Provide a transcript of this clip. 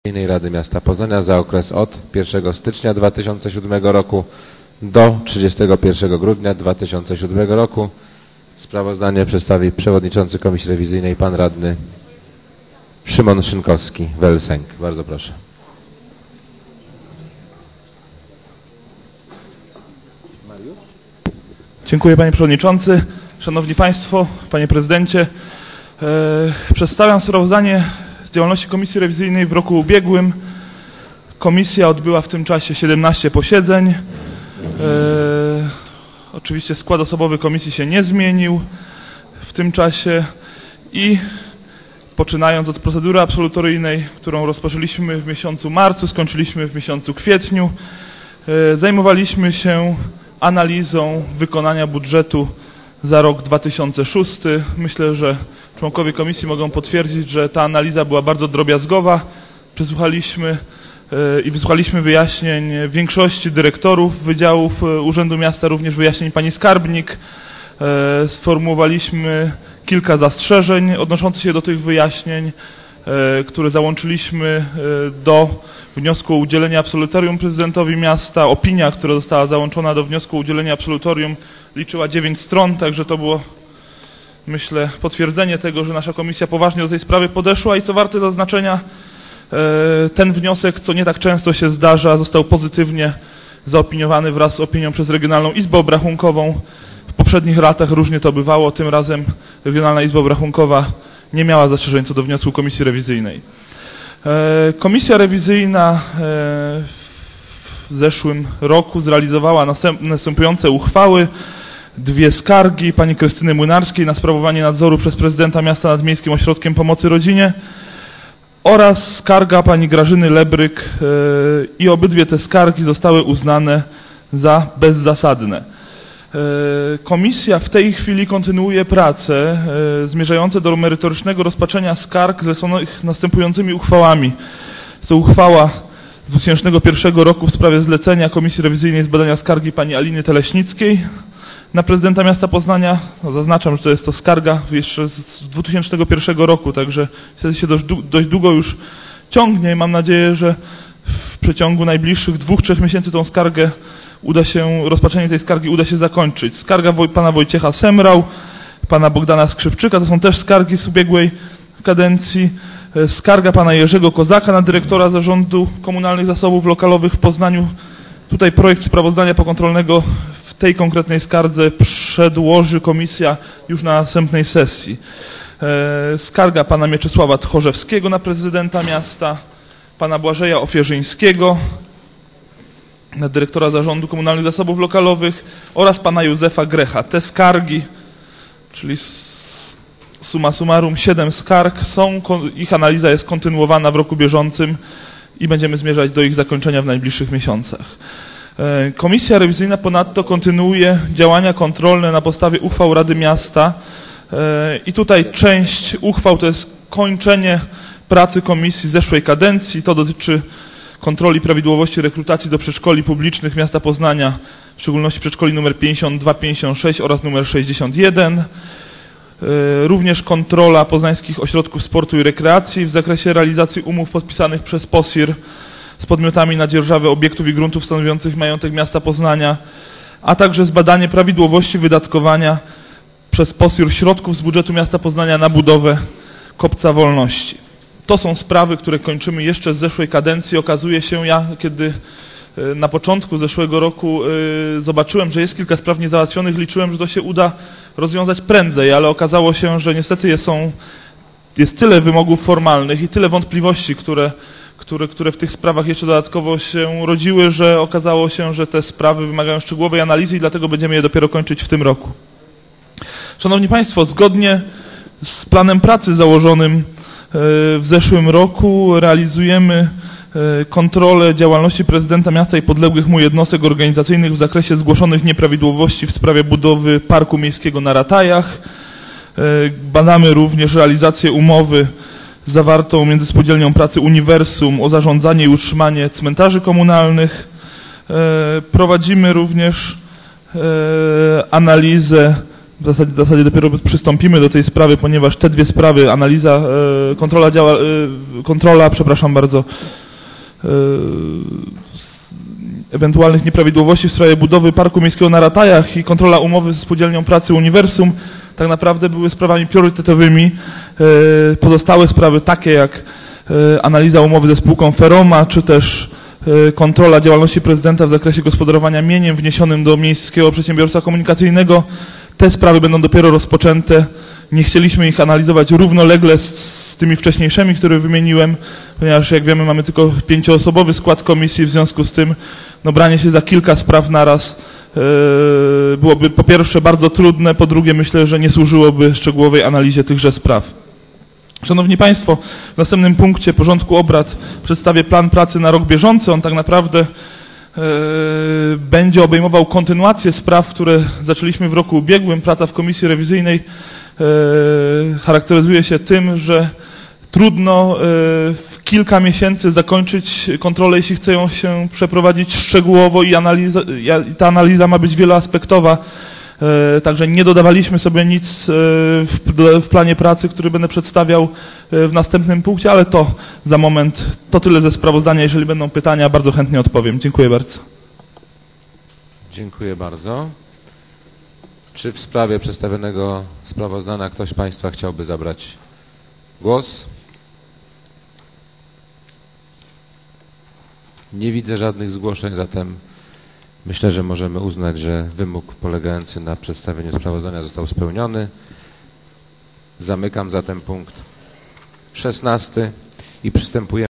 Rady Miasta Poznania za okres od 1 stycznia 2007 roku do 31 grudnia 2007 roku. Sprawozdanie przedstawi przewodniczący Komisji Rewizyjnej pan radny Szymon Szynkowski, Welsenk. Bardzo proszę. Dziękuję panie przewodniczący. Szanowni państwo, panie prezydencie. Przedstawiam sprawozdanie z działalności Komisji Rewizyjnej w roku ubiegłym. Komisja odbyła w tym czasie 17 posiedzeń. Oczywiście skład osobowy komisji się nie zmienił w tym czasie i poczynając od procedury absolutoryjnej, którą rozpoczęliśmy w miesiącu marcu, skończyliśmy w miesiącu kwietniu, zajmowaliśmy się analizą wykonania budżetu za rok 2006. Myślę, że członkowie komisji mogą potwierdzić, że ta analiza była bardzo drobiazgowa. Przesłuchaliśmy i wysłuchaliśmy wyjaśnień większości dyrektorów wydziałów Urzędu Miasta, również wyjaśnień pani skarbnik. Sformułowaliśmy kilka zastrzeżeń odnoszących się do tych wyjaśnień, które załączyliśmy do wniosku o udzielenie absolutorium prezydentowi miasta. Opinia, która została załączona do wniosku o udzielenie absolutorium, liczyła 9 stron, także to było, myślę, potwierdzenie tego, że nasza komisja poważnie do tej sprawy podeszła i co warte zaznaczenia, ten wniosek, co nie tak często się zdarza, został pozytywnie zaopiniowany wraz z opinią przez Regionalną Izbę Obrachunkową. W poprzednich latach różnie to bywało, tym razem Regionalna Izba Obrachunkowa nie miała zastrzeżeń co do wniosku Komisji Rewizyjnej. Komisja Rewizyjna w zeszłym roku zrealizowała następujące uchwały. 2 skargi pani Krystyny Młynarskiej na sprawowanie nadzoru przez prezydenta miasta nad Miejskim Ośrodkiem Pomocy Rodzinie oraz skarga pani Grażyny Lebryk i obydwie te skargi zostały uznane za bezzasadne. Komisja w tej chwili kontynuuje prace zmierzające do merytorycznego rozpatrzenia skarg zleconych następującymi uchwałami. Jest to uchwała z 2001 roku w sprawie zlecenia Komisji Rewizyjnej zbadania skargi pani Aliny Teleśnickiej na prezydenta miasta Poznania. No, zaznaczam, że to jest to skarga jeszcze z 2001 roku, także wtedy się dość długo już ciągnie i mam nadzieję, że w przeciągu najbliższych 2-3 miesięcy tą skargę rozpatrzenie tej skargi uda się zakończyć. Skarga pana Wojciecha Semrał, pana Bogdana Skrzypczyka, to są też skargi z ubiegłej kadencji. Skarga pana Jerzego Kozaka na dyrektora Zarządu Komunalnych Zasobów Lokalowych w Poznaniu. Tutaj projekt sprawozdania pokontrolnego w tej konkretnej skardze przedłoży komisja już na następnej sesji. Skarga pana Mieczysława Tchorzewskiego na prezydenta miasta, pana Błażeja Ofierzyńskiego na dyrektora Zarządu Komunalnych Zasobów Lokalowych oraz pana Józefa Grecha. Te skargi, czyli summa summarum 7 skarg, ich analiza jest kontynuowana w roku bieżącym i będziemy zmierzać do ich zakończenia w najbliższych miesiącach. Komisja Rewizyjna ponadto kontynuuje działania kontrolne na podstawie uchwał Rady Miasta i tutaj część uchwał to jest kończenie pracy komisji z zeszłej kadencji. To dotyczy kontroli prawidłowości rekrutacji do przedszkoli publicznych miasta Poznania, w szczególności przedszkoli nr 52, 56 oraz nr 61. Również kontrola poznańskich ośrodków sportu i rekreacji w zakresie realizacji umów podpisanych przez POSIR z podmiotami na dzierżawę obiektów i gruntów stanowiących majątek miasta Poznania, a także zbadanie prawidłowości wydatkowania przez POSIR środków z budżetu miasta Poznania na budowę Kopca Wolności. To są sprawy, które kończymy jeszcze z zeszłej kadencji. Okazuje się, kiedy na początku zeszłego roku zobaczyłem, że jest kilka spraw niezałatwionych, liczyłem, że to się uda rozwiązać prędzej, ale okazało się, że niestety jest tyle wymogów formalnych i tyle wątpliwości, które w tych sprawach jeszcze dodatkowo się rodziły, że okazało się, że te sprawy wymagają szczegółowej analizy i dlatego będziemy je dopiero kończyć w tym roku. Szanowni Państwo, zgodnie z planem pracy założonym w zeszłym roku realizujemy kontrolę działalności prezydenta miasta i podległych mu jednostek organizacyjnych w zakresie zgłoszonych nieprawidłowości w sprawie budowy parku miejskiego na Ratajach. Badamy również realizację umowy zawartą między Spółdzielnią Pracy Uniwersum o zarządzanie i utrzymanie cmentarzy komunalnych. Prowadzimy również analizę w zasadzie dopiero przystąpimy do tej sprawy, ponieważ te dwie sprawy, ewentualnych nieprawidłowości w sprawie budowy Parku Miejskiego na Ratajach i kontrola umowy ze Spółdzielnią Pracy Uniwersum tak naprawdę były sprawami priorytetowymi. Pozostałe sprawy takie jak analiza umowy ze spółką Feroma, czy też kontrola działalności prezydenta w zakresie gospodarowania mieniem wniesionym do Miejskiego Przedsiębiorstwa Komunikacyjnego, te sprawy będą dopiero rozpoczęte. Nie chcieliśmy ich analizować równolegle z tymi wcześniejszymi, które wymieniłem, ponieważ jak wiemy mamy tylko 5-osobowy skład komisji, w związku z tym branie się za kilka spraw naraz byłoby po pierwsze bardzo trudne, po drugie myślę, że nie służyłoby szczegółowej analizie tychże spraw. Szanowni Państwo, w następnym punkcie porządku obrad przedstawię plan pracy na rok bieżący. On tak naprawdę będzie obejmował kontynuację spraw, które zaczęliśmy w roku ubiegłym. Praca w komisji rewizyjnej charakteryzuje się tym, że trudno w kilka miesięcy zakończyć kontrolę, jeśli chce ją się przeprowadzić szczegółowo i ta analiza ma być wieloaspektowa. Także nie dodawaliśmy sobie nic w planie pracy, który będę przedstawiał w następnym punkcie, ale to za moment, to tyle ze sprawozdania. Jeżeli będą pytania, bardzo chętnie odpowiem. Dziękuję bardzo. Dziękuję bardzo. Czy w sprawie przedstawionego sprawozdania ktoś z Państwa chciałby zabrać głos? Nie widzę żadnych zgłoszeń, zatem myślę, że możemy uznać, że wymóg polegający na przedstawieniu sprawozdania został spełniony. Zamykam zatem punkt 16 i przystępujemy